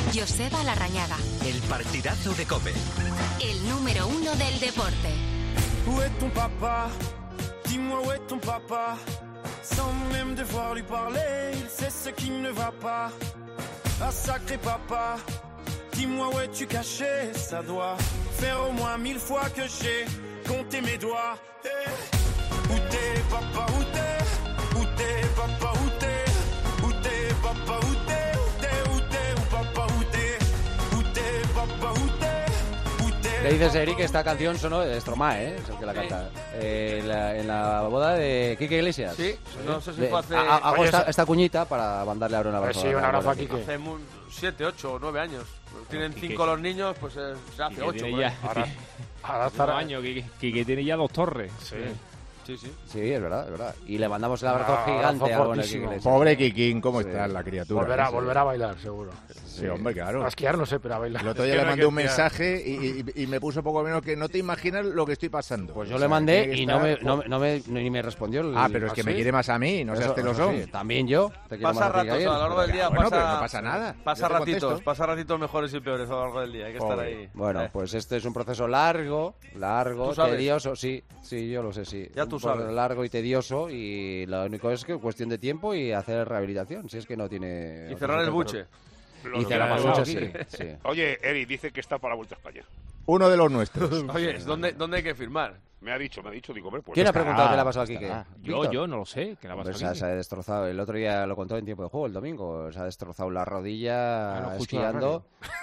Joseba Larrañaga. El partidazo de COPE. El número 1 del deporte. Où est ton papa? Dis-moi où est ton papa? Sans même devoir lui parler, il sait ce qui ne va pas. Ah sacré papa, dis-moi où es-tu caché? Ça doit faire au moins 1000 fois que j'ai compté mes doigts. Hey. Où t'es papa, où t'es? Où t'es papa, où t'es? Où t'es papa, où t'es? Où t'es, où t'es, où papa, où t'es? Où t'es papa, où t'es? Où t'es? Le dices, Eric, esta canción sonó de Stromae, es el que la canta. En la boda de Quique Iglesias. Sí, no sé si fue hace... Hago esta cuñita para mandarle ahora un abrazo. Sí, un abrazo a Quique. Hace 7, 8 o 9 años. Tienen 5 los niños, pues se hace 8. Ahora estará años, Quique tiene ya 2 torres. Sí. Sí, es verdad. Y le mandamos el abrazo gigante a Quique Iglesias. Pobre Quiquín, ¿cómo está la criatura? Volverá a bailar, seguro. Sí, hombre, claro. A esquiar no sé, pero a bailar. El otro día le mandé un mensaje y me puso poco menos que no te imaginas lo que estoy pasando. Pues yo le mandé y ni me respondió. Pero es que me quiere más a mí, no seas celosón. Sí, también yo. Te quiero Pasa más a ti que ratos, a a él. lo largo del día Bueno, pero no pasa nada. Pasa ratitos mejores y peores a lo largo del día. Hay que estar ahí. Bueno, pues este es un proceso largo, tedioso. Sí, yo lo sé, sí. Ya tú sabes. Largo y tedioso, y lo único es que cuestión de tiempo y hacer rehabilitación, si es que no tiene... Y cerrar el buche. Y cerrar el buche, sí. Oye, Eri dice que está para la Vuelta a España. Uno de los nuestros. Oye, ¿dónde hay que firmar? Me ha dicho, digo, hombre, pues... ¿Quién ha preguntado qué le ha pasado a Quique? Yo no lo sé, ¿qué le ha pasado a Quique? Se ha destrozado, el otro día lo contó en tiempo de juego, el domingo, se ha destrozado la rodilla esquiando,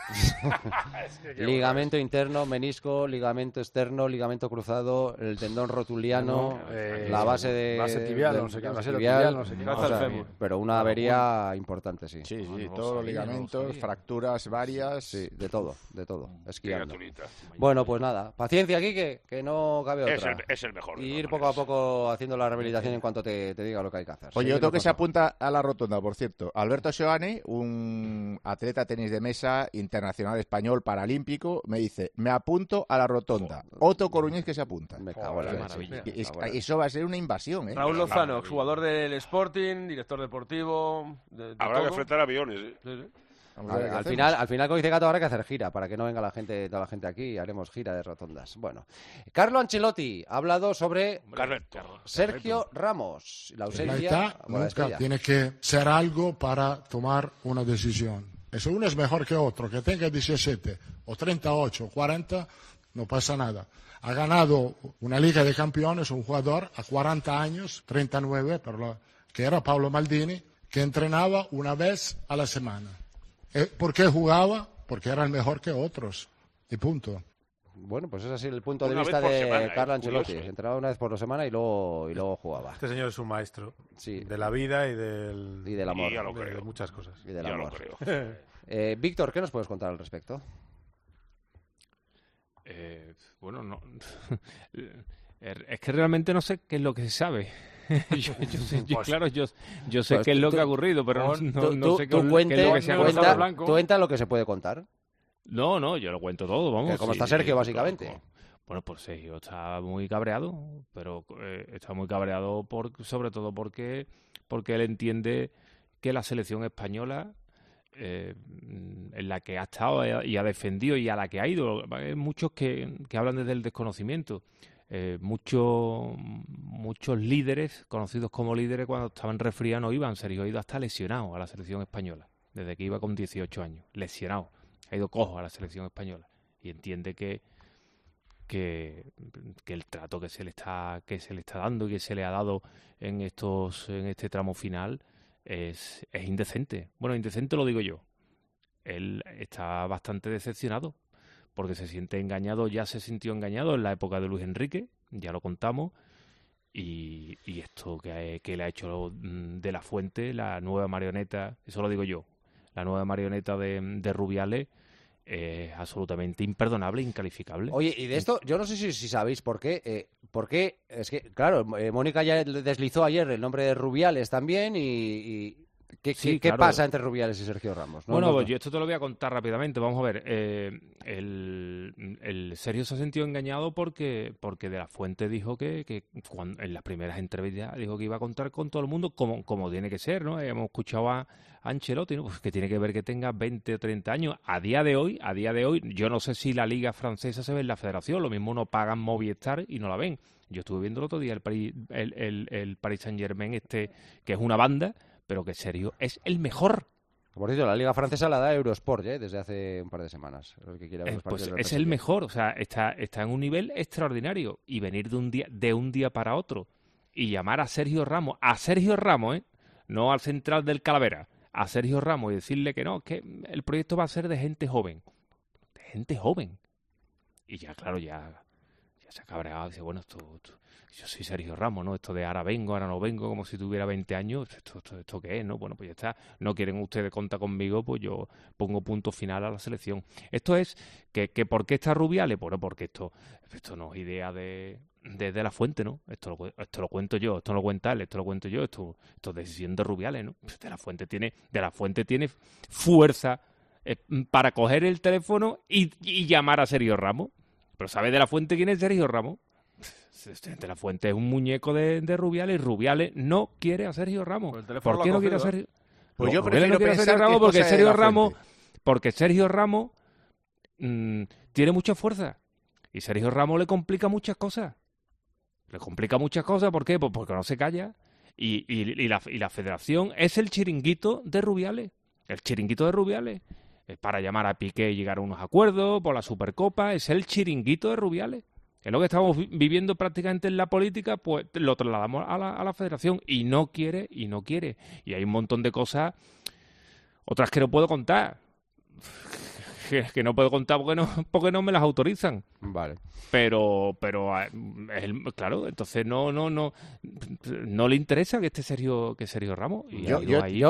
ligamento interno, menisco, ligamento externo, ligamento cruzado, el tendón rotuliano, la base tibial, no sé qué, pero una avería importante, sí. Sí, todos los ligamentos, fracturas varias... Sí, de todo, esquiando. Bueno, pues nada, paciencia, Quique, que no cabe otra. Es el mejor. Y ir poco a poco haciendo la rehabilitación en cuanto te diga lo que hay que hacer. Oye, otro que se apunta a la rotonda, por cierto. Alberto Seoane, un atleta tenis de mesa internacional español paralímpico, me dice, me apunto a la rotonda. Otro coruñés que se apunta. Me cago en la maravilla. Eso va a ser una invasión, ¿eh? Raúl Lozano, jugador del Sporting, director deportivo... Habrá que enfrentar aviones, Sí. Al final, como dice Gato, habrá que hacer gira para que no venga toda la gente aquí y haremos gira de rotondas. Bueno, Carlo Ancelotti ha hablado sobre Sergio Ramos, la ausencia. Nunca tiene que ser algo para tomar una decisión. Eso uno es mejor que otro, que tenga 17 o 38 o 40, no pasa nada. Ha ganado una Liga de Campeones un jugador a 40 años, 39, que era Paolo Maldini, que entrenaba una vez a la semana. ¿Por qué jugaba? Porque era el mejor que otros. Y punto. Bueno, pues ese es el punto de vista de Carlo Ancelotti. Entrenaba una vez por semana y luego jugaba. Este señor es un maestro. Sí. De la vida y del amor. Y ya lo creo. De muchas cosas. Y del amor. Lo creo. Víctor, ¿qué nos puedes contar al respecto? Bueno, no. Es que realmente no sé qué es lo que se sabe. Yo sé qué es lo que ha ocurrido, pero no sé qué es lo que se ha contado. Cuenta lo que se puede contar. No, yo lo cuento todo, vamos. Que como está Sergio, básicamente. Bueno, pues Sergio está muy cabreado, pero está muy cabreado sobre todo porque él entiende que la selección española, en la que ha estado y ha defendido y a la que ha ido, hay muchos que hablan desde el desconocimiento. Muchos líderes, conocidos como líderes, cuando estaban resfriados no iban. Sergio ha ido hasta lesionado a la selección española, desde que iba con 18 años, lesionado. Ha ido cojo a la selección española y entiende que el trato que se le está dando y que se le ha dado en este tramo final es indecente. Bueno, indecente lo digo yo. Él está bastante decepcionado porque se siente engañado, ya se sintió engañado en la época de Luis Enrique, ya lo contamos, y esto que le ha hecho de la Fuente, la nueva marioneta, eso lo digo yo, la nueva marioneta de Rubiales, es absolutamente imperdonable, incalificable. Oye, y de esto, yo no sé si sabéis por qué, es que, claro, Mónica ya deslizó ayer el nombre de Rubiales también y ¿Qué pasa entre Rubiales y Sergio Ramos? Bueno, pues yo esto te lo voy a contar rápidamente. Vamos a ver. El Sergio se ha sentido engañado porque De la Fuente dijo que cuando, en las primeras entrevistas dijo que iba a contar con todo el mundo como tiene que ser, ¿no? Hemos escuchado a Ancelotti, ¿no? Pues que tiene que ver que tenga 20 o 30 años. A día de hoy, yo no sé si la Liga Francesa se ve en la Federación. Lo mismo no pagan Movistar y no la ven. Yo estuve viendo el otro día el Paris Saint-Germain, que es una banda, pero que Sergio es el mejor. Por cierto, la Liga Francesa la da Eurosport, desde hace un par de semanas. El que quiera ver los pues partidos es el mejor, o sea, está en un nivel extraordinario. Y venir de un día para otro y llamar a Sergio Ramos, no al central del Calavera, a Sergio Ramos y decirle que no, que el proyecto va a ser de gente joven. De gente joven. Y ya, claro, ya se ha cabreado, dice, bueno, yo soy Sergio Ramos, ¿no? Esto de ahora vengo, ahora no vengo, como si tuviera 20 años, ¿esto qué es, no? Bueno, pues ya está, no quieren ustedes contar conmigo, pues yo pongo punto final a la selección. Esto es, que ¿por qué está Rubiales? Bueno, porque esto no es idea de la Fuente, ¿no? Esto lo cuento yo, esto no lo cuenta él, esto lo cuento yo, esto es decisión de Rubiales, ¿no? De la Fuente tiene fuerza para coger el teléfono y llamar a Sergio Ramos. Pero ¿sabe De la Fuente quién es Sergio Ramos? De la Fuente es un muñeco de Rubiales, y Rubiales no quiere a Sergio Ramos. ¿Por qué no quiere a Sergio? Pues yo prefiero pensar a Sergio Ramos porque Sergio Ramos tiene mucha fuerza y Sergio Ramos le complica muchas cosas. ¿Por qué? Pues porque no se calla y la Federación es el chiringuito de Rubiales. El chiringuito de Rubiales. Es para llamar a Piqué y llegar a unos acuerdos por la Supercopa, es el chiringuito de Rubiales. Es lo que estamos viviendo prácticamente en la política, pues lo trasladamos a la Federación y no quiere. Y hay un montón de cosas, otras que no puedo contar. Que no puedo contar porque no me las autorizan. Vale. Pero claro, entonces no le interesa que Sergio Ramos. Y ya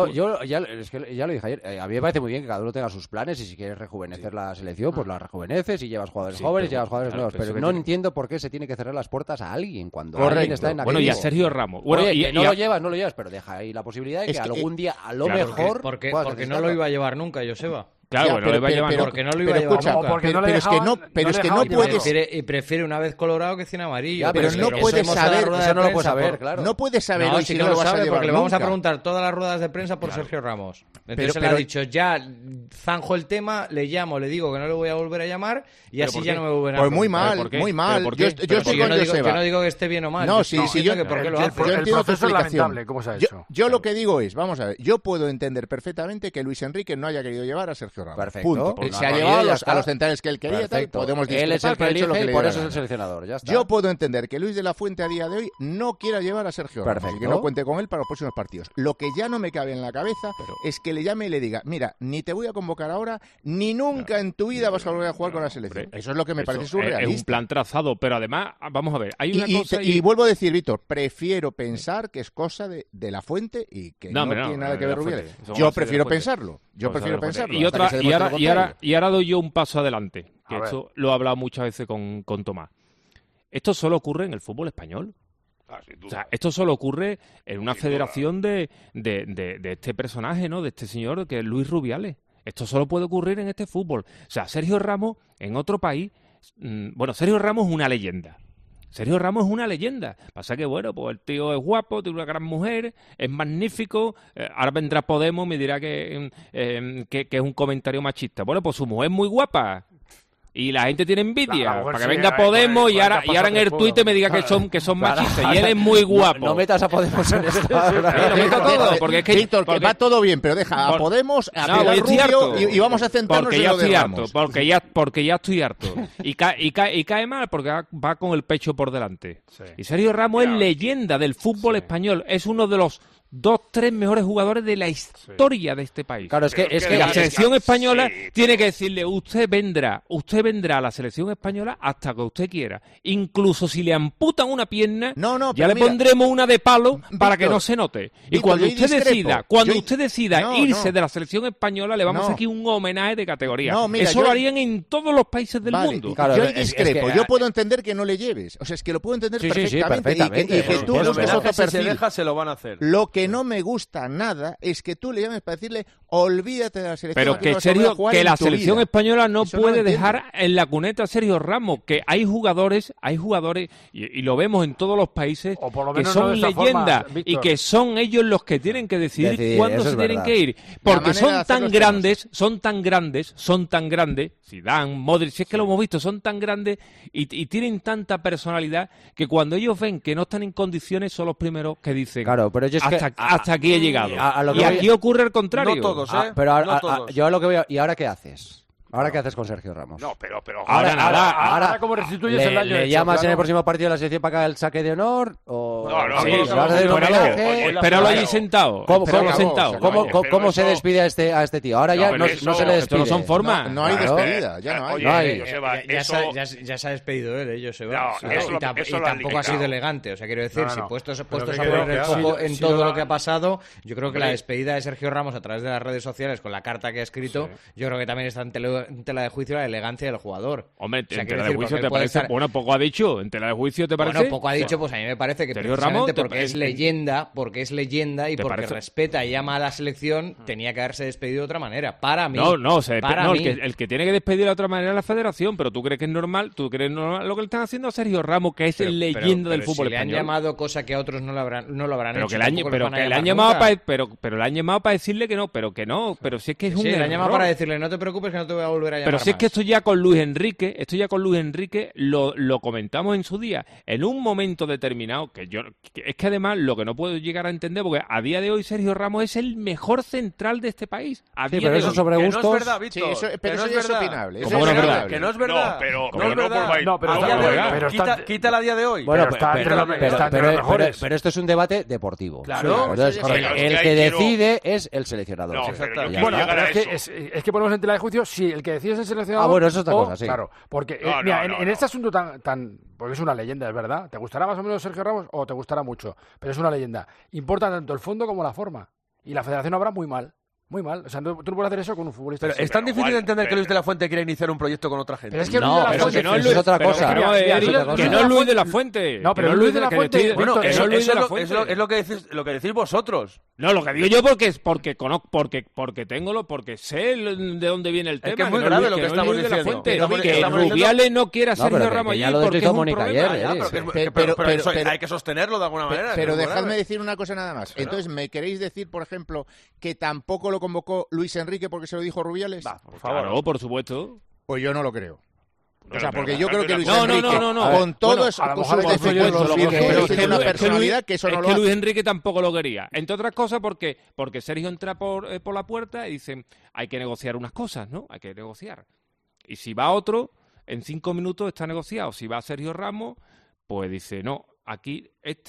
lo dije ayer. A mí me parece muy bien que cada uno tenga sus planes y si quieres rejuvenecer la selección, pues la rejuveneces y llevas jugadores jóvenes, llevas jugadores nuevos. Pero no entiendo por qué se tiene que cerrar las puertas a alguien cuando alguien está en aquello. Bueno, y a Sergio Ramos. Oye, no lo llevas, pero deja ahí la posibilidad de que algún día, a lo mejor... Porque no lo iba a llevar nunca, Joseba. Claro, no le va a llevar porque no lo iba a llevar nunca. Pero es que no puedes... Y prefiere una vez colorado que 100 amarillo. Pero no puedes saber, eso no lo puedes saber, claro. No puedes saber hoy si no lo vas a llevar porque le vamos nunca. a preguntar todas las ruedas de prensa por Sergio Ramos. Entonces él ha dicho, ya zanjo el tema, le llamo, le digo que no le voy a volver a llamar y así ya no me vuelven a preguntar. Pues muy mal. Yo estoy con Joseba. Yo no digo que esté bien o mal. No, sí, yo ¿por qué lo hace? El proceso es lamentable, ¿cómo se ha hecho? Yo lo que digo es, vamos a ver, yo puedo entender perfectamente que Luis Enrique no haya querido llevar a Sergio Ramos. Perfecto. Punto. Se ha llevado a los centrales que él quería, tal, podemos discutir. Él es el que elige y por eso es el gana. seleccionador, ya está. Yo puedo entender que Luis de la Fuente a día de hoy no quiera llevar a Sergio Ramos y que no cuente con él para los próximos partidos. Lo que ya no me cabe en la cabeza es que le llame y le diga, mira, ni te voy a convocar ahora, ni nunca en tu vida vas a volver a jugar con la selección. Eso es lo que me parece surrealista. Es un plan trazado, pero además, vamos a ver, hay una cosa... Y vuelvo a decir, Víctor, prefiero pensar que es cosa de la Fuente y que no tiene nada que ver Rubiales. Yo prefiero pensarlo. Y ahora doy yo un paso adelante, que esto lo he hablado muchas veces con Tomás. Esto solo ocurre en el fútbol español. O sea, esto solo ocurre en una federación de este personaje, ¿no? De este señor que es Luis Rubiales. Esto solo puede ocurrir en este fútbol. O sea, Sergio Ramos en otro país... Sergio Ramos es una leyenda. Pasa que, bueno, pues el tío es guapo, tiene una gran mujer, es magnífico. Ahora vendrá Podemos y me dirá que es un comentario machista. Bueno, pues su mujer es muy guapa. Y la gente tiene envidia para que venga Podemos y ahora en el Twitter me diga que son machistas. Y él es muy guapo. No metas a Podemos en esto. Lo meto todo. Porque es que, Víctor, que va todo bien, pero deja a Podemos, a Pilar Rubio y vamos a centrarnos en lo de Ramos. Porque ya estoy harto. Y cae mal porque va con el pecho por delante. Sí. Y Sergio Ramos es leyenda del fútbol español. Es uno de los 2-3 mejores jugadores de la historia de este país. Claro, es que la selección española tiene que decirle, usted vendrá a la selección española hasta que usted quiera. Incluso si le amputan una pierna, ya le pondremos una de palo para que no se note. Y cuando usted decida irse de la selección española, le vamos a hacer un homenaje de categoría. Eso lo harían en todos los países del mundo. Claro, yo discrepo. Yo puedo entender que no le lleves. O sea, es que lo puedo entender perfectamente. Y que tú busques otro perfil. Si se deja, se lo van a hacer. Lo que que no me gusta nada es que tú le llames para decirle olvídate de la selección. Pero que Sergio, que la selección española no puede dejar en la cuneta a Sergio Ramos, que hay jugadores y lo vemos en todos los países que son leyendas y que son ellos los que tienen que decidir cuándo se tienen que ir, porque son tan grandes, Zidane, Modric, si es que lo hemos visto, son tan grandes y tienen tanta personalidad que cuando ellos ven que no están en condiciones son los primeros que dicen, claro, pero yo es hasta aquí he llegado. Y aquí ocurre el contrario. No todos, pero no todos. Yo a lo que veo, ¿y ahora qué haces? ¿Ahora qué haces con Sergio Ramos? No, pero ahora ¿cómo restituyes el daño ¿Le hecho, llamas claro? en el próximo partido de la selección para que haga el saque de honor? O... Pero lo allí sentado. ¿Cómo se despide a este tío? Ahora ya no se le despide. No son formas. No hay despedida, ya no hay. Ya se ha despedido él, Joseba. Y tampoco ha sido elegante. O sea, quiero decir, si puestos a poner el foco en todo lo que ha pasado, yo creo que la despedida de Sergio Ramos a través de las redes sociales con la carta que ha escrito, yo creo que también está en tela de juicio la elegancia del jugador. Hombre, en tela de juicio te parece... Bueno, poco ha dicho. ¿En tela de juicio te parece? Bueno, poco ha dicho, pues a mí me parece que precisamente porque es leyenda y porque respeta y llama a la selección, tenía que haberse despedido de otra manera. Para mí. El que tiene que despedir de otra manera es la federación, pero ¿tú crees que es normal? ¿Tú crees normal lo que le están haciendo a Sergio Ramos, que es leyenda del fútbol español? Le han llamado cosa que a otros no lo habrán hecho. Pero le han llamado para decirle que no, pero si es que es un error. Le han llamado para decirle, no te preocupes que no te voy a volver a llamar. Pero si es que esto ya con Luis Enrique lo comentamos en su día, en un momento determinado, que es que además lo que no puedo llegar a entender, porque a día de hoy Sergio Ramos es el mejor central de este país. Pero eso sobre gustos... no es verdad, Víctor. Pero eso es opinable. Que no es verdad. Que no es verdad. Pero quítala a día de hoy. Bueno, pero esto es un debate deportivo. Claro. Entonces, el que decide es el seleccionador. Bueno, es que ponemos en tela de juicio si el que decide es el seleccionador. Bueno, eso es otra cosa, sí. Claro, porque en este asunto tan porque es una leyenda, es verdad. ¿Te gustará más o menos Sergio Ramos o te gustará mucho? Pero es una leyenda. Importa tanto el fondo como la forma. Y la federación habrá muy mal. Muy mal. O sea, tú no puedes hacer eso con un futbolista. Pero es tan difícil de entender que Luis de la Fuente quiera iniciar un proyecto con otra gente. Pero es que no es otra cosa. Que no es Luis de la Fuente. No, pero Luis de la Fuente... Bueno, es lo que decís vosotros. No, lo que digo yo porque sé de dónde viene el tema. Es que es muy grave lo que estamos diciendo. Que Rubiales no quiera Sergio Ramos allí porque es un problema. Pero hay que sostenerlo de alguna manera. Pero dejadme decir una cosa nada más. Entonces, ¿me queréis decir, por ejemplo, que tampoco lo convocó Luis Enrique porque se lo dijo Rubiales? Claro, por supuesto. Pues yo no lo creo. O sea, porque yo creo que Luis Enrique, con todos sus defectos, tiene una personalidad que eso no lo hace. Es que Luis Enrique tampoco lo quería. Entre otras cosas porque Sergio entra por la puerta y dice, hay que negociar unas cosas, ¿no? Hay que negociar. Y si va otro, en 5 minutos está negociado. Si va Sergio Ramos, pues dice, no, aquí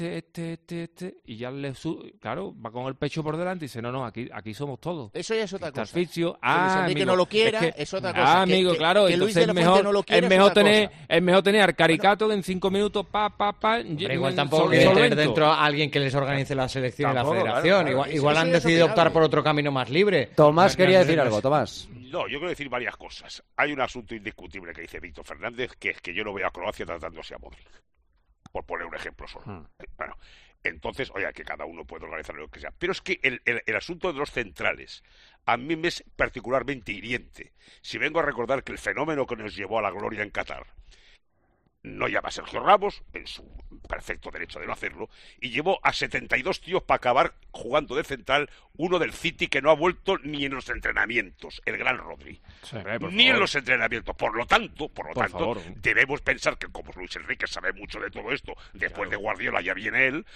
y ya claro, va con el pecho por delante y dice, no, aquí somos todos. Eso ya es otra cosa. Asfixio. Que Luis Enrique amigo, no lo quiera, es otra cosa. Amigo, claro, entonces es mejor tener al Caricato en 5 minutos, Pero igual tampoco quiere tener dentro a alguien que les organice la selección y la federación. Igual han decidido optar por otro camino más libre. Tomás quería decir algo, Tomás. No, yo quiero decir varias cosas. Hay un asunto indiscutible que dice Víctor Fernández, que es que yo no veo a Croacia tratándose a Modric. Por poner un ejemplo solo. Bueno, entonces, oye, que cada uno puede organizar lo que sea. Pero es que el asunto de los centrales a mí me es particularmente hiriente. Si vengo a recordar que el fenómeno que nos llevó a la gloria en Qatar no llama a Sergio Ramos, en su perfecto derecho de no hacerlo, y llevó a 72 tíos para acabar jugando de central uno del City que no ha vuelto ni en los entrenamientos, el gran Rodri. Sí, ni en los entrenamientos. Por lo tanto, debemos pensar que como Luis Enrique sabe mucho de todo esto, después de Guardiola ya viene él,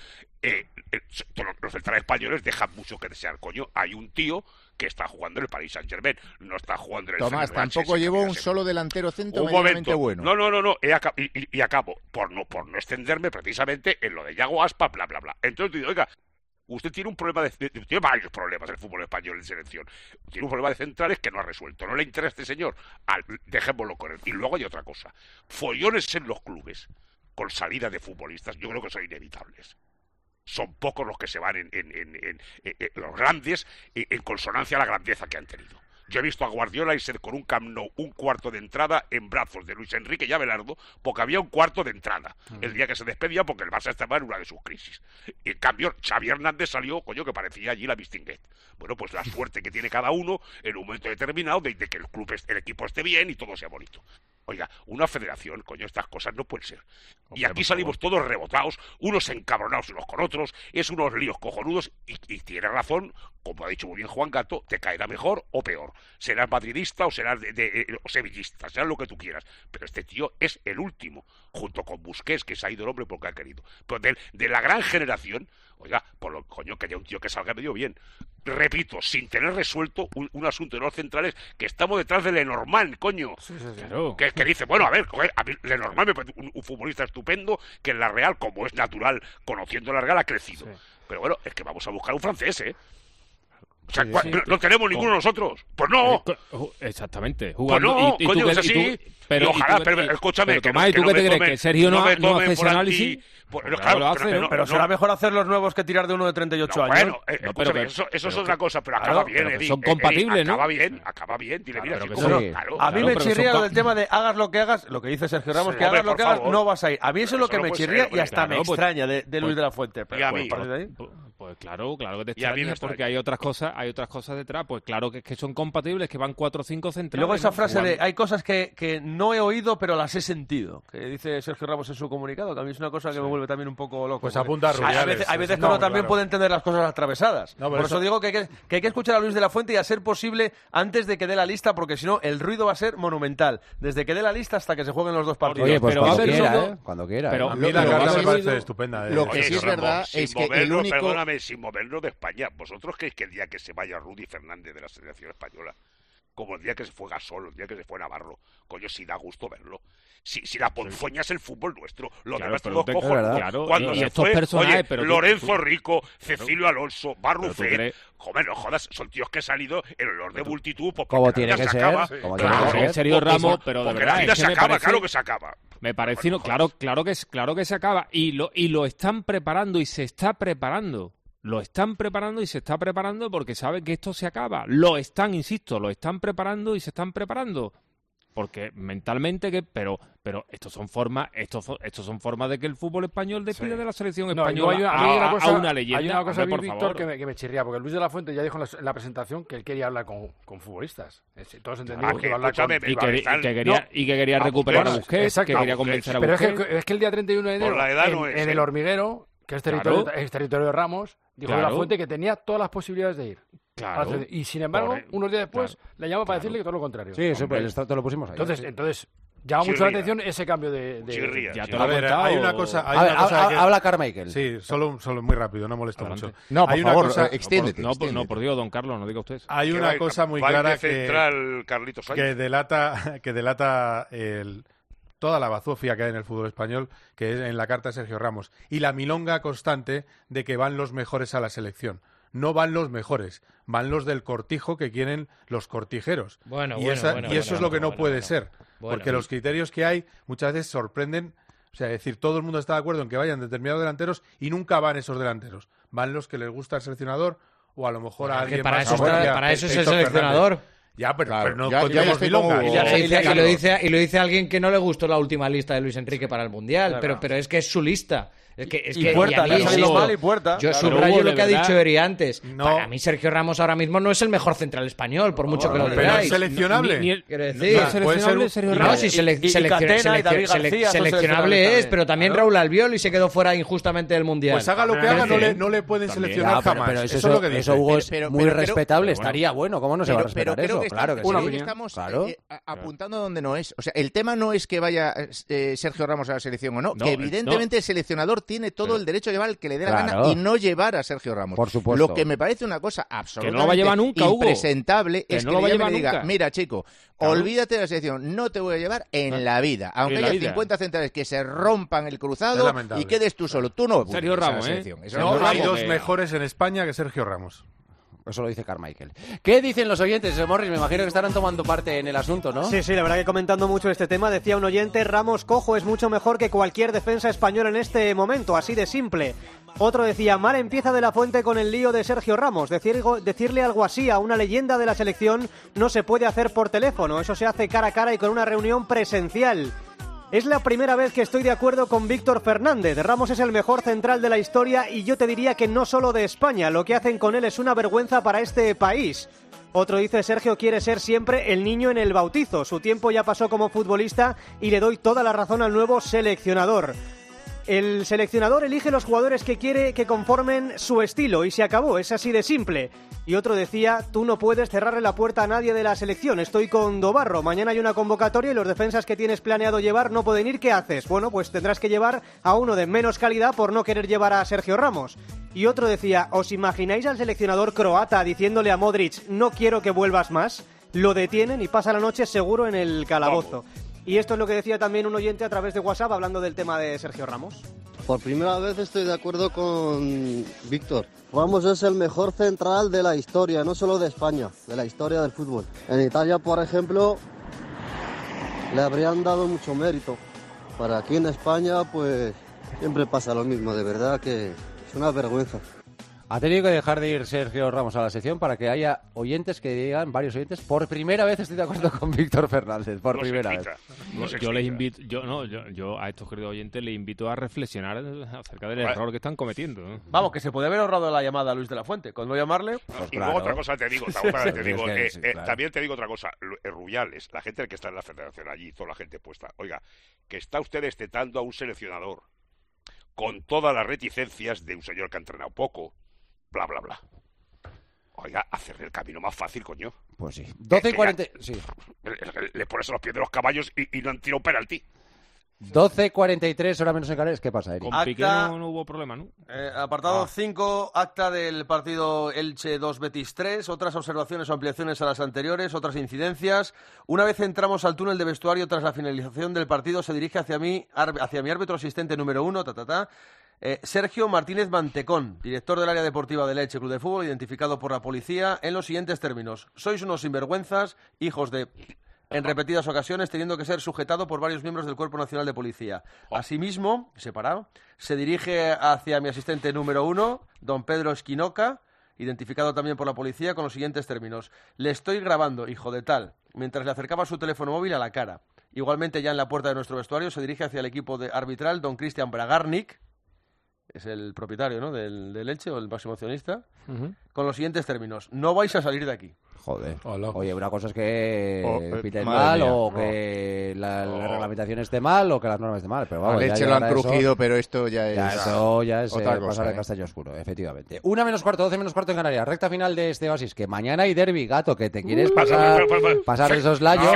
los centrales españoles dejan mucho que desear. Coño, hay un tío que está jugando en el Paris Saint-Germain, no está jugando en el Tomás, tampoco llevó un solo delantero centro medianamente bueno. No, y acabo, por no extenderme precisamente en lo de Yago Aspas, bla, bla, bla. Entonces digo, oiga, usted tiene un problema tiene varios problemas el fútbol español en selección. Tiene un problema de centrales que no ha resuelto. No le interesa a este señor. Dejémoslo con él. Y luego hay otra cosa. Follones en los clubes con salida de futbolistas, yo creo que son inevitables. Son pocos los que se van en los grandes en consonancia a la grandeza que han tenido. Yo he visto a Guardiola irse con un Camp Nou, un cuarto de entrada en brazos de Luis Enrique y Abelardo, porque había un cuarto de entrada el día que se despedía, porque el Barça estaba en una de sus crisis. Y en cambio, Xavi Hernández salió, coño, que parecía allí la Mistinguet. Bueno, pues la suerte que tiene cada uno en un momento determinado de que el equipo esté bien y todo sea bonito. Oiga, una federación, coño, estas cosas no pueden ser. Y aquí salimos todos rebotados, unos encabronados unos con otros, es unos líos cojonudos, y tiene razón, como ha dicho muy bien Juan Gato, te caerá mejor o peor. Serás madridista o serás o sevillista, serás lo que tú quieras. Pero este tío es el último, junto con Busquets, que se ha ido el hombre porque ha querido. Pero de la gran generación, oiga, por lo coño, que haya un tío que salga medio bien. Repito, sin tener resuelto un asunto de los centrales, que estamos detrás de Lenormand, coño. Sí. Claro. Que dice, bueno, a ver, a mí Lenormand me parece un futbolista estupendo, que en la Real, como es natural, conociendo la Real, ha crecido. Sí. Pero bueno, es que vamos a buscar un francés, ¿eh? O sea, no tenemos ninguno nosotros. Pues no. Exactamente. Jugando, pues no, y coño, es así. Pero ojalá, pero escúchame. Pero Tomás, ¿y tú qué te crees? ¿Que Sergio no hace ese análisis? Pero será mejor hacer los nuevos que tirar de uno de 38 años. Bueno, escúchame, eso es otra cosa, pero acaba bien, son compatibles, ¿no? Acaba bien. Dile, mira, a mí me chirría lo del tema de hagas lo que hagas, lo que dice Sergio Ramos, que hagas lo que hagas, no vas a ir. A mí eso es lo que me chirría y hasta me extraña de Luis de la Fuente. Y a mí. Pues claro que te extraña, porque hay otras cosas detrás. Pues claro que son compatibles, que van 4 o 5 centrales. Y luego esa frase de hay cosas que no he oído, pero las he sentido, que dice Sergio Ramos en su comunicado, que a mí es una cosa que me vuelve también un poco loco. Pues apunta a Rubiales. Hay veces que uno también puede entender las cosas atravesadas. Por eso digo que hay que escuchar a Luis de la Fuente y a ser posible antes de que dé la lista, porque si no, el ruido va a ser monumental. Desde que dé la lista hasta que se jueguen los dos partidos. Oye, pues cuando quiera. Pero a mí la carta me parece estupenda. Lo que sí es verdad es que el único... Perdóname, sin moverlo de España, ¿vosotros creéis que el día que se vaya Rudy Fernández de la selección española, como el día que se fue Gasol, el día que se fue Navarro, coño, sí da gusto verlo? Si la ponzoña es el fútbol nuestro, los demás todos cojones. Cuando se fue, oye, Lorenzo Rico, Cecilio Alonso, Barrufet, joder, no jodas, son tíos que han salido en olor de multitud, porque como tiene que ser, claro, Sergio Ramos, pero de verdad, la vida se acaba, claro que se acaba. Me parece, claro que se acaba, y lo están preparando y se está preparando. Lo están preparando y se está preparando porque saben que esto se acaba. Lo están preparando y se están preparando. Porque mentalmente pero estos son formas de que el fútbol español despide de la selección española a una leyenda. Hay una cosa, Víctor, que me chirría, porque Luis de la Fuente ya dijo en la presentación que él quería hablar con futbolistas. Todos entendimos que iba a hablar con... Y que quería recuperar a Busquets, que quería convencer a Busquets. Pero es que el día 31 de enero, en el Hormiguero, que es territorio de Ramos, dijo de la Fuente que tenía todas las posibilidades de ir. Claro. Y sin embargo, unos días después le llama para decirle que todo lo contrario. Sí, eso te lo pusimos ahí. Entonces llama mucho la atención ese cambio de... Ya te lo he contado. Hay una cosa... Habla Carmichael. Sí, solo muy rápido, no molesto mucho. No, por favor, extiéndete. No, por Dios, don Carlos, no diga usted. Hay una cosa muy clara que delata toda la bazofia que hay en el fútbol español, que es en la carta de Sergio Ramos, y la milonga constante de que van los mejores a la selección. No van los mejores, van los del cortijo que quieren los cortijeros. Y eso es lo que no puede ser, porque los criterios que hay muchas veces sorprenden. O sea, es decir, todo el mundo está de acuerdo en que vayan determinados delanteros y nunca van esos delanteros. Van los que les gusta el seleccionador o a lo mejor a alguien más. Para eso es el seleccionador. Ya, pero no contemos milongas. Y lo dice alguien que no le gustó la última lista de Luis Enrique para el Mundial, pero es que es su lista. Yo subrayo lo que ha dicho Eri antes. Para mí Sergio Ramos ahora mismo no es el mejor central español, por mucho que lo digáis. Pero es seleccionable. Seleccionable es, pero también Raúl Albiol y se quedó fuera injustamente del Mundial. Pues haga lo que haga, no le pueden seleccionar jamás. Pero eso es lo que dice. Eso, Hugo, es muy respetable. Estaría bueno. ¿Cómo no se va a respetar eso? Claro que sí. Estamos apuntando donde no es. O sea, el tema no es que vaya Sergio Ramos a la selección o no, que evidentemente el seleccionador tiene todo el derecho a llevar al que le dé la gana y no llevar a Sergio Ramos. Por supuesto. Lo que me parece una cosa absolutamente no lo va a llevar nunca, impresentable es que le diga, nunca. mira chico, olvídate de la selección, no te voy a llevar en la vida. Aunque haya 50 centrales que se rompan el cruzado y quedes tú solo. Tú no. Sergio Ramos, no hay dos mejores en España que Sergio Ramos. Eso lo dice Carmichael. ¿Qué dicen los oyentes, Morris? Me imagino que estarán tomando parte en el asunto, ¿no? Sí, la verdad que comentando mucho este tema, decía un oyente, Ramos cojo es mucho mejor que cualquier defensa español en este momento, así de simple. Otro decía, mal empieza De la Fuente con el lío de Sergio Ramos. Decirle algo así a una leyenda de la selección no se puede hacer por teléfono, eso se hace cara a cara y con una reunión presencial. Es la primera vez que estoy de acuerdo con Víctor Fernández. Ramos es el mejor central de la historia y yo te diría que no solo de España. Lo que hacen con él es una vergüenza para este país. Otro dice, Sergio quiere ser siempre el niño en el bautizo. Su tiempo ya pasó como futbolista y le doy toda la razón al nuevo seleccionador. El seleccionador elige los jugadores que quiere que conformen su estilo y se acabó, es así de simple. Y otro decía, tú no puedes cerrarle la puerta a nadie de la selección, estoy con Dobarro, mañana hay una convocatoria y los defensas que tienes planeado llevar no pueden ir, ¿qué haces? Bueno, pues tendrás que llevar a uno de menos calidad por no querer llevar a Sergio Ramos. Y otro decía, ¿os imagináis al seleccionador croata diciéndole a Modric, no quiero que vuelvas más? Lo detienen y pasa la noche seguro en el calabozo. Y esto es lo que decía también un oyente a través de WhatsApp hablando del tema de Sergio Ramos. Por primera vez estoy de acuerdo con Víctor. Ramos es el mejor central de la historia, no solo de España, de la historia del fútbol. En Italia, por ejemplo, le habrían dado mucho mérito. Para aquí en España, pues siempre pasa lo mismo, de verdad que es una vergüenza. Ha tenido que dejar de ir Sergio Ramos a la sección para que haya oyentes que digan, varios oyentes, por primera vez estoy de acuerdo con Víctor Fernández, por primera vez. Yo les invito, yo a estos queridos oyentes les invito a reflexionar acerca del error que están cometiendo. Vamos, que se puede haber ahorrado la llamada a Luis de la Fuente, cuando llamarle. Pues y luego otra cosa te digo, también te digo otra cosa, Rubiales, la gente que está en la federación allí, toda la gente puesta, oiga, que está usted destetando a un seleccionador con todas las reticencias de un señor que ha entrenado poco, bla, bla, bla. Oiga, hacerle el camino más fácil, coño. Pues sí. 12:40... Sí. Le pones a los pies de los caballos y no han tirado un penalti. 12:43, hora menos en Canarias. ¿Qué pasa, Eric? Con Piqué no hubo problema, ¿no? Apartado 5, acta del partido Elche 2 Betis 3, otras observaciones o ampliaciones a las anteriores, otras incidencias. Una vez entramos al túnel de vestuario tras la finalización del partido, se dirige hacia mi árbitro asistente número 1, Sergio Martínez Mantecón, director del área deportiva del Elche Club de Fútbol, identificado por la policía en los siguientes términos. Sois unos sinvergüenzas, hijos de... en repetidas ocasiones, teniendo que ser sujetado por varios miembros del Cuerpo Nacional de Policía. Asimismo, separado, se dirige hacia mi asistente número 1, don Pedro Esquinoca, identificado también por la policía, con los siguientes términos. Le estoy grabando, hijo de tal, mientras le acercaba su teléfono móvil a la cara. Igualmente, ya en la puerta de nuestro vestuario, se dirige hacia el equipo arbitral, don Cristian Bragarnik, es el propietario, ¿no?, del Elche, o el máximo accionista, con los siguientes términos. No vais a salir de aquí. Joder. Oye, una cosa es que piten mal o que la reglamentación esté mal o que las normas estén mal. Pero vamos, a Leche lo han crujido, pero esto ya es... Ya es otra cosa, pasar de castaño oscuro, efectivamente. 1 menos cuarto, 12 menos cuarto en Canarias. Recta final de este Oasis. Que mañana hay derbi, gato, que te quieres pasar de esos layos.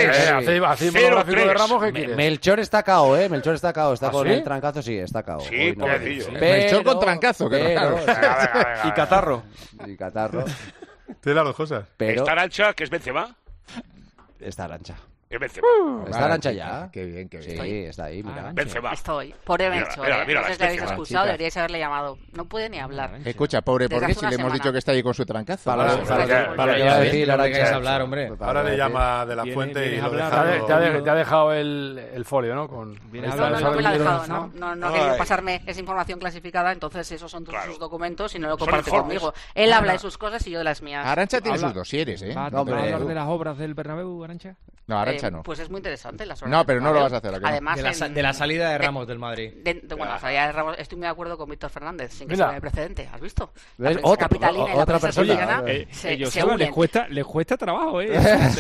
Así monográfico de Ramos, ¿qué quieres? Melchor está cao, Melchor está cao. Está con el trancazo, sí, está cao. Sí, pobrecillo. Melchor con trancazo, que raro. Y catarro. Y catarro. Tiene las dos cosas. Pero... ¿Está Arancha, que es Benzema? Está Arancha. Es Benzema. ¿Está Arancha ya? Qué bien, qué bien. Sí, está ahí, mira. Benzema. Estoy. Pobre Melchor. Mira, no sé si habéis excusado, deberíais haberle llamado. No puede ni hablar. Escucha, pobre, ¿por qué si le hemos dicho que está ahí con su trancazo? Para que va a decir Arancha. Hablar, hombre. Ahora le llama de la Fuente y lo deja. Te ha dejado el folio, ¿no? No me lo ha dejado, no ha querido pasarme esa información clasificada, entonces esos son todos sus documentos y no lo comparte conmigo. Él habla de sus cosas y yo de las mías. Arancha tiene sus dosieres, ¿eh? ¿Va a hablar de las obras del Bernabéu, Arancha? No, Arancha no. Pues es muy interesante las obras. No, pero no lo vas a hacer. Además, de la salida de Ramos del Madrid. Bueno, la salida de Ramos, estoy muy de acuerdo con Víctor Fernández, sin que sea precedente. ¿Has visto? ¿Ves? Capitalina y la prensa sevillana se unen. Les cuesta trabajo, ¿eh?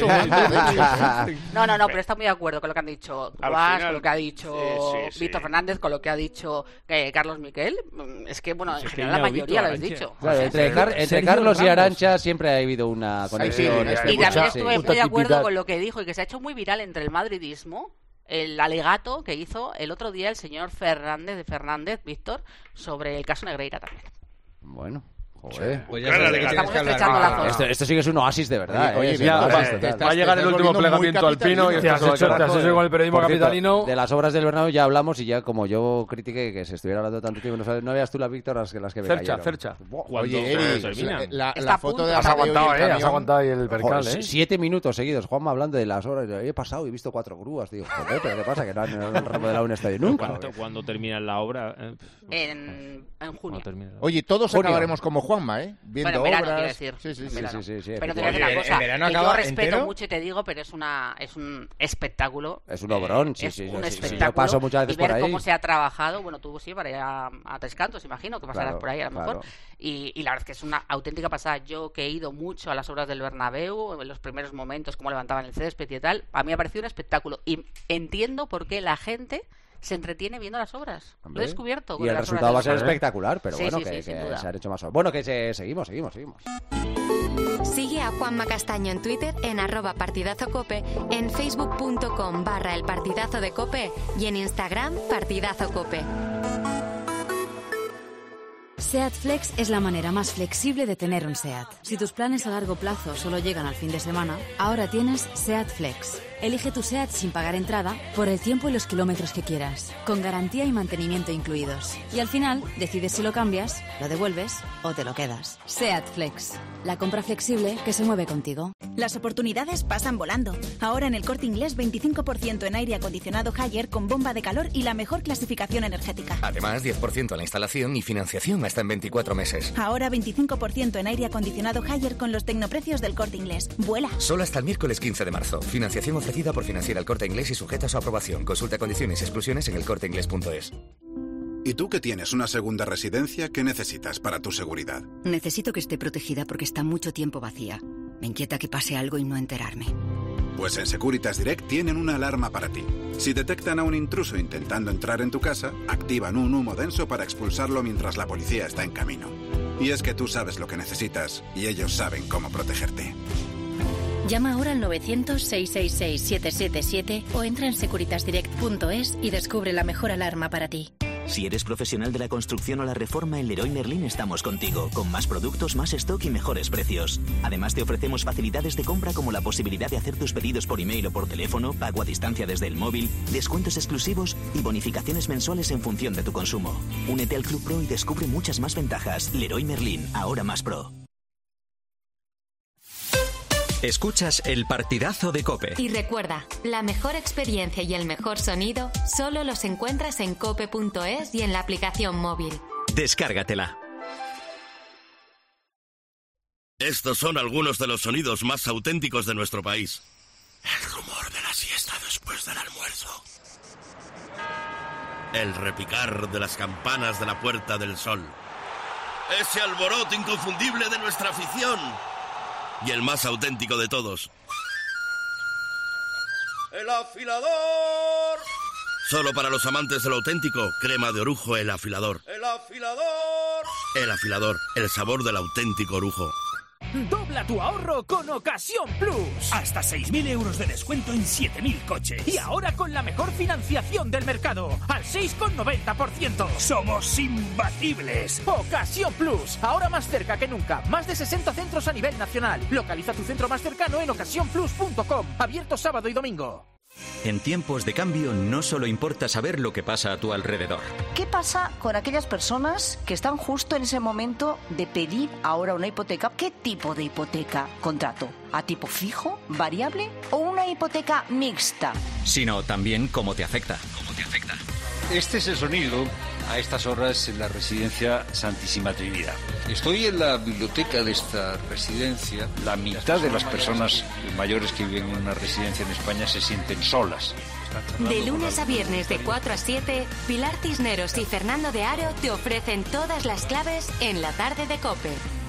No, pero está muy de acuerdo con lo que han dicho Guas, con lo que ha dicho Víctor Fernández, con lo que ha dicho Carlos Miquel. Es que, bueno, en general la mayoría lo habéis dicho. Entre Carlos y Arancha siempre ha habido una conexión. Y también estuve muy de acuerdo con lo que dijo y que se ha hecho muy viral entre el madridismo, el alegato que hizo el otro día el señor Fernández, Víctor, sobre el caso Negreira también. Bueno, Joder. Pues ya sabes de qué tienes que hablar. Esto sí que es un oasis de verdad. Oye, va a llegar el último plegamiento alpino y te has hecho con el periodismo capitalino. De las obras del Bernabéu ya hablamos y ya como yo critiqué que se estuviera hablando tanto tiempo, no veas tú las Víctor las que me cayeron. Cercha. Oye, Eri, la foto de has aguantado ahí el percal, 7 minutos seguidos, Juanma hablando de las obras. He pasado y he visto 4 grúas. Digo, joder, ¿pero qué pasa? Que no han remodelado un estadio nunca. ¿Cuándo termina la obra? En junio. Oye, todos acabaremos como Juanma, viendo verano, obras. Quiero decir. Sí. Pero te voy a decir una cosa, que yo respeto mucho y te digo, pero es un espectáculo. Es un obrón, sí. Un espectáculo. Yo paso muchas veces y ver por ahí. cómo se ha trabajado, bueno, tú sí, para ir a Tres Cantos, imagino, que pasarás por ahí a lo mejor. Y la verdad es que es una auténtica pasada. Yo que he ido mucho a las obras del Bernabéu, en los primeros momentos, cómo levantaban el césped y tal, a mí me ha parecido un espectáculo. Y entiendo por qué la gente se entretiene viendo las obras. Hombre, lo he descubierto. Y el resultado va a ser espectacular, pero sí, bueno, que se han hecho más obras. Bueno, que seguimos. Sigue a Juanma Castaño en Twitter en @partidazocope, en facebook.com/elpartidazo de Cope y en Instagram partidazocope. SEAT Flex es la manera más flexible de tener un SEAT. Si tus planes a largo plazo solo llegan al fin de semana, ahora tienes SEAT Flex. Elige tu SEAT sin pagar entrada por el tiempo y los kilómetros que quieras, con garantía y mantenimiento incluidos. Y al final, decides si lo cambias, lo devuelves o te lo quedas. SEAT Flex, la compra flexible que se mueve contigo. Las oportunidades pasan volando. Ahora en el Corte Inglés 25% en aire acondicionado Haier con bomba de calor y la mejor clasificación energética. Además, 10% en la instalación y financiación hasta en 24 meses. Ahora 25% en aire acondicionado Haier con los tecnoprecios del Corte Inglés. ¡Vuela! Solo hasta el miércoles 15 de marzo. Financiación ofrecida por Financiera El Corte Inglés y sujeta a su aprobación. Consulta condiciones y exclusiones en elcorteinglés.es. ¿Y tú que tienes una segunda residencia, qué necesitas para tu seguridad? Necesito que esté protegida porque está mucho tiempo vacía. Me inquieta que pase algo y no enterarme. Pues en Securitas Direct tienen una alarma para ti. Si detectan a un intruso intentando entrar en tu casa, activan un humo denso para expulsarlo mientras la policía está en camino. Y es que tú sabes lo que necesitas y ellos saben cómo protegerte. Llama ahora al 900-666-777 o entra en securitasdirect.es y descubre la mejor alarma para ti. Si eres profesional de la construcción o la reforma, en Leroy Merlin estamos contigo, con más productos, más stock y mejores precios. Además, te ofrecemos facilidades de compra como la posibilidad de hacer tus pedidos por email o por teléfono, pago a distancia desde el móvil, descuentos exclusivos y bonificaciones mensuales en función de tu consumo. Únete al Club Pro y descubre muchas más ventajas. Leroy Merlin, ahora más pro. Escuchas el partidazo de COPE. Y recuerda, la mejor experiencia y el mejor sonido solo los encuentras en cope.es y en la aplicación móvil. Descárgatela. Estos son algunos de los sonidos más auténticos de nuestro país. El rumor de la siesta después del almuerzo. El repicar de las campanas de la Puerta del Sol. Ese alboroto inconfundible de nuestra afición. Y el más auténtico de todos. ¡El afilador! Solo para los amantes de lo auténtico, crema de orujo El Afilador. ¡El afilador! El Afilador, el sabor del auténtico orujo. Dobla tu ahorro con Ocasión Plus. Hasta 6.000 euros de descuento en 7.000 coches. Y ahora con la mejor financiación del mercado, al 6,90%. Somos imbatibles. Ocasión Plus, ahora más cerca que nunca. Más de 60 centros a nivel nacional. Localiza tu centro más cercano en ocasiónplus.com. Abierto sábado y domingo. En tiempos de cambio no solo importa saber lo que pasa a tu alrededor. ¿Qué pasa con aquellas personas que están justo en ese momento de pedir ahora una hipoteca? ¿Qué tipo de hipoteca contrato? ¿A tipo fijo, variable o una hipoteca mixta? Sino también cómo te afecta. Este es el sonido a estas horas en la residencia Santísima Trinidad. Estoy en la biblioteca de esta residencia. La mitad de las personas mayores que viven en una residencia en España se sienten solas. De lunes a viernes de 4 a 7, Pilar Cisneros y Fernando de Aro te ofrecen todas las claves en la tarde de COPE.